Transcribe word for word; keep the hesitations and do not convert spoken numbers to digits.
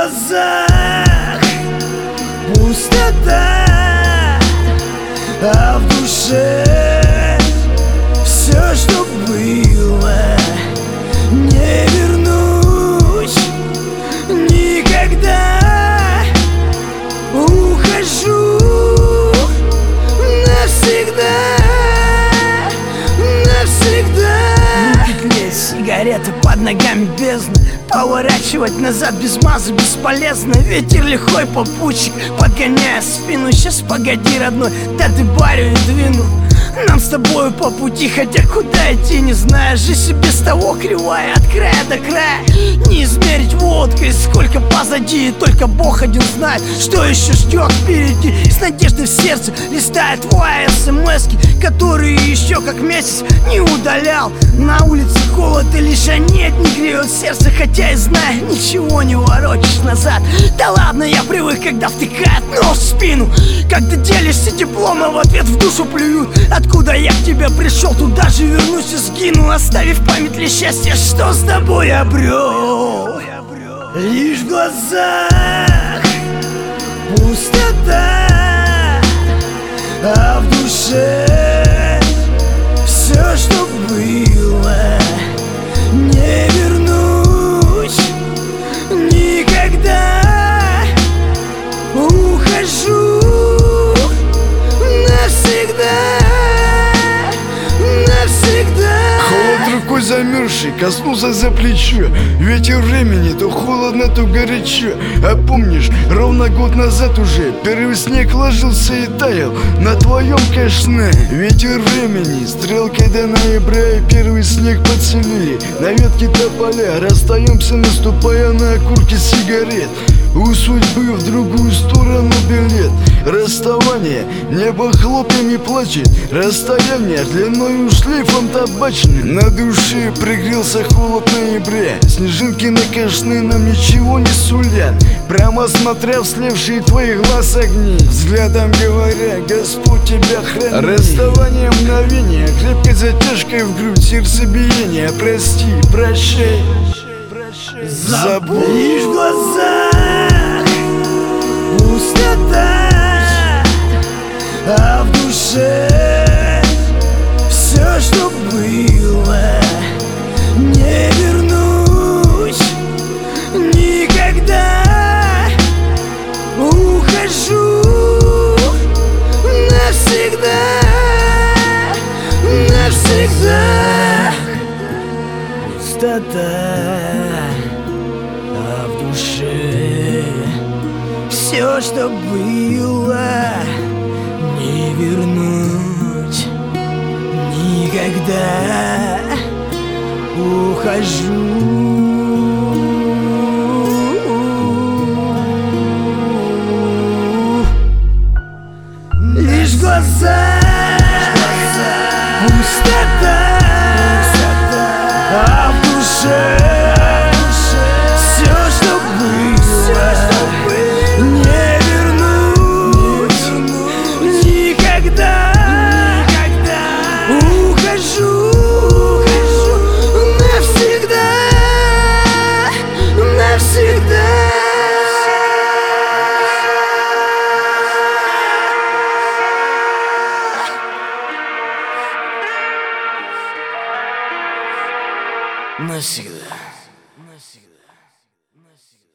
глазах пустота, а в душе все, что было, не вернуть никогда. Ухожу навсегда, навсегда. Руки тлеют, сигареты под ногами бездна. Поворачивать назад без мазы бесполезно. Ветер лихой попутчик, подгоняя спину. Сейчас погоди, родной, да ты барю и двину. Нам с тобою по пути, хотя куда идти не знаю. Жизнь без того кривая, от края до края. Не измерить водкой, сколько позади, и только Бог один знает, что еще ждет впереди. С надеждой в сердце листает твои смски, которые еще как месяц не удалял. На улице холод и лишь они не греют сердце, хотя и знаю, ничего не воротишь назад. Да ладно, я привык, когда втыкают нож в спину, когда делишься теплом, а в ответ в душу плюют. Откуда я к тебе пришел, туда же вернусь и сгину, оставив в память лишь счастье, что с тобой обрел. Лишь в глазах пустота, а в душе все, что было, не вернуть никогда. Ухожу навсегда, навсегда. Холод рукой замерзший коснулся за плечо. Ветер времени, то холодно, то горячо. А помнишь, ровно год назад уже первый снег ложился и таял на твоем кашне. Ветер времени, стрелкой до ноября, и первый снег поцелили на ветке тополя. Расстаемся, наступая на окурки сигарет. У судьбы в другую сторону билет. Расставание, небо хлопьями плачет. Расстояние длиною шлейфом табачным. На душе пригрелся холод ноября. Снежинки на кашне нам ничего не сулят. Прямо смотря в слевшие твои глаз огни, взглядом говоря, Господь тебя храни. Расставание мгновения, крепкой затяжкой в грудь, сердцебиение. Прости, прощай, забудь. Лишь в глазах пустота, а в душе все, что было, не вернуть никогда. Ухожу навсегда, навсегда. Пустота, а в душе все, что было, не вернуть никогда. Ухожу лишь в глазах пустота, а в душе все, что было, не вернуть никогда. Ухожу навсегда, навсегда. Навсегда. Навсегда. Навсегда.